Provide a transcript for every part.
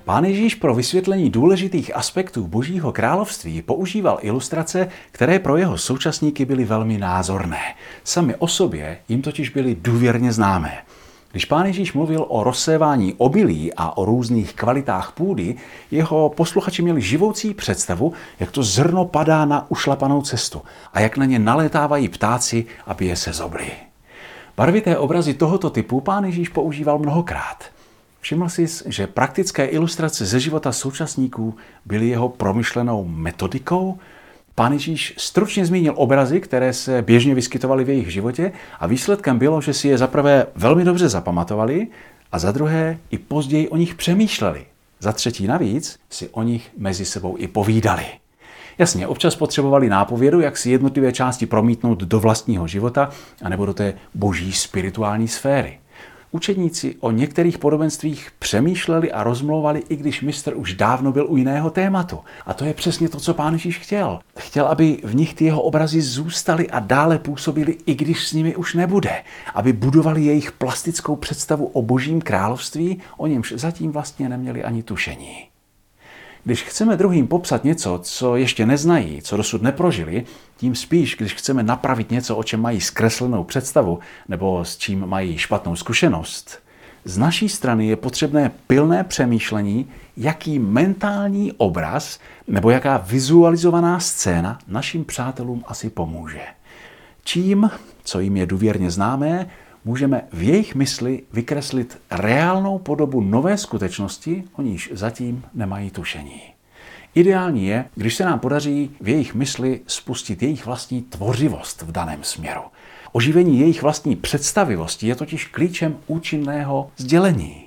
Pán Ježíš pro vysvětlení důležitých aspektů Božího království používal ilustrace, které pro jeho současníky byly velmi názorné. Sami o sobě jim totiž byly důvěrně známé. Když Pán Ježíš mluvil o rozsévání obilí a o různých kvalitách půdy, jeho posluchači měli živoucí představu, jak to zrno padá na ušlapanou cestu a jak na ně nalétávají ptáci, aby je sezobli. Barvité obrazy tohoto typu Pán Ježíš používal mnohokrát. Všiml jsi, že praktické ilustrace ze života současníků byly jeho promyšlenou metodikou? Pán Ježíš stručně zmínil obrazy, které se běžně vyskytovaly v jejich životě a výsledkem bylo, že si je zaprvé velmi dobře zapamatovali a za druhé i později o nich přemýšleli. Za třetí navíc si o nich mezi sebou i povídali. Jasně, občas potřebovali nápovědu, jak si jednotlivé části promítnout do vlastního života anebo do té boží spirituální sféry. Učedníci o některých podobenstvích přemýšleli a rozmlouvali, i když mistr už dávno byl u jiného tématu. A to je přesně to, co Pán Ježíš chtěl. Chtěl, aby v nich ty jeho obrazy zůstaly a dále působily, i když s nimi už nebude. Aby budovali jejich plastickou představu o Božím království, o němž zatím vlastně neměli ani tušení. Když chceme druhým popsat něco, co ještě neznají, co dosud neprožili, tím spíš, když chceme napravit něco, o čem mají zkreslenou představu nebo s čím mají špatnou zkušenost, z naší strany je potřebné pilné přemýšlení, jaký mentální obraz nebo jaká vizualizovaná scéna našim přátelům asi pomůže. Čím, co jim je důvěrně známé, můžeme v jejich mysli vykreslit reálnou podobu nové skutečnosti, o níž zatím nemají tušení. Ideální je, když se nám podaří v jejich mysli spustit jejich vlastní tvořivost v daném směru. Oživení jejich vlastní představivosti je totiž klíčem účinného sdělení.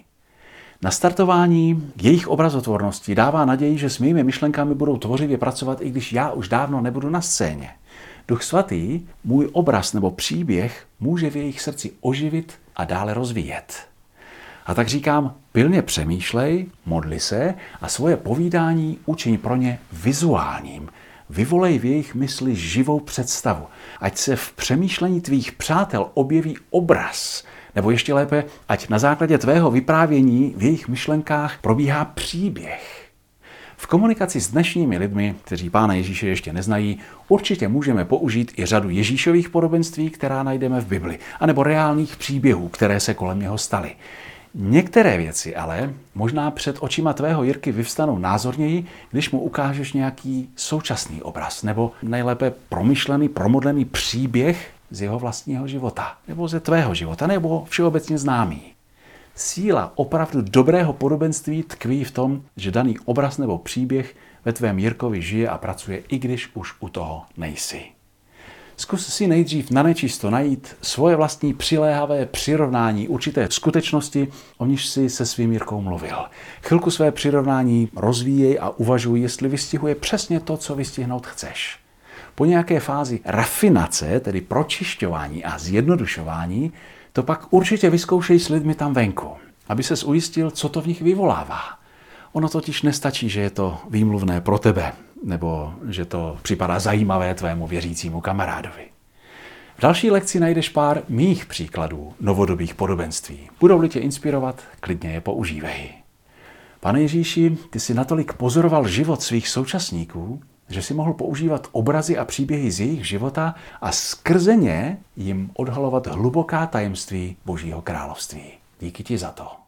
Nastartování jejich obrazotvornosti dává naději, že s mými myšlenkami budou tvořivě pracovat, i když já už dávno nebudu na scéně. Duch svatý můj obraz nebo příběh může v jejich srdci oživit a dále rozvíjet. A tak říkám, pilně přemýšlej, modli se a svoje povídání učiň pro ně vizuálním. Vyvolej v jejich mysli živou představu. Ať se v přemýšlení tvých přátel objeví obraz, nebo ještě lépe, ať na základě tvého vyprávění v jejich myšlenkách probíhá příběh. V komunikaci s dnešními lidmi, kteří Pána Ježíše ještě neznají, určitě můžeme použít i řadu Ježíšových podobenství, která najdeme v Bibli, anebo reálných příběhů, které se kolem něho staly. Některé věci ale možná před očima tvého Jirky vyvstanou názorněji, když mu ukážeš nějaký současný obraz, nebo nejlépe promyšlený, promodlený příběh z jeho vlastního života, nebo ze tvého života, nebo všeobecně známý. Síla opravdu dobrého podobenství tkví v tom, že daný obraz nebo příběh ve tvém Jirkovi žije a pracuje, i když už u toho nejsi. Zkus si nejdřív na nečisto najít svoje vlastní přiléhavé přirovnání určité skutečnosti, o níž si se svým Jirkou mluvil. Chvilku své přirovnání rozvíjej a uvažuj, jestli vystihuje přesně to, co vystihnout chceš. Po nějaké fázi rafinace, tedy pročišťování a zjednodušování, to pak určitě vyzkoušej s lidmi tam venku, aby ses ujistil, co to v nich vyvolává. Ono totiž nestačí, že je to výmluvné pro tebe, nebo že to připadá zajímavé tvému věřícímu kamarádovi. V další lekci najdeš pár mých příkladů novodobých podobenství. Budou-li tě inspirovat, klidně je používej. Pane Ježíši, ty jsi natolik pozoroval život svých současníků, že si mohl používat obrazy a příběhy z jejich života a skrze ně jim odhalovat hluboká tajemství Božího království. Díky ti za to.